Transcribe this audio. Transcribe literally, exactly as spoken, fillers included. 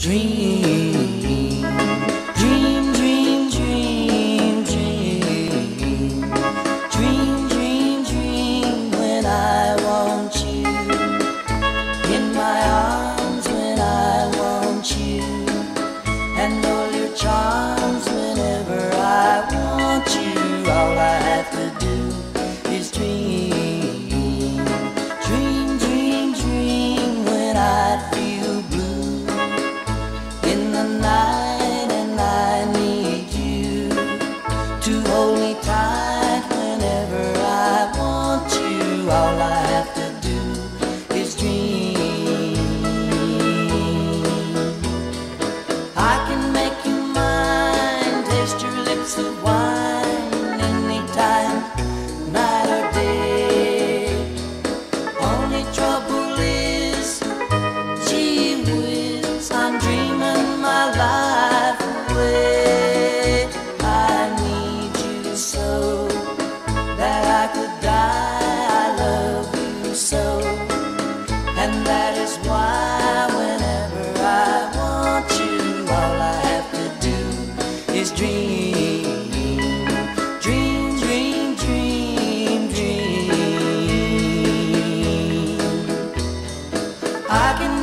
Dream, dream, dream, dream, dream. Dream, dream, dream when I want you. In my arms when I want you. And all your charms whenever I want you. All I have to do is dream. Dream, dream, dream when I feel blue in the night and I need you to hold me tight whenever I want you. All I have to do is dream. I can make you mine, taste your lips of wine anytime, night or day. Only trouble is, gee whiz, I'm dreaming my life away. I need you so that I could die. I love you so, and that is why whenever I want you, all I have to do is dream. Dream, dream, dream, dream. I can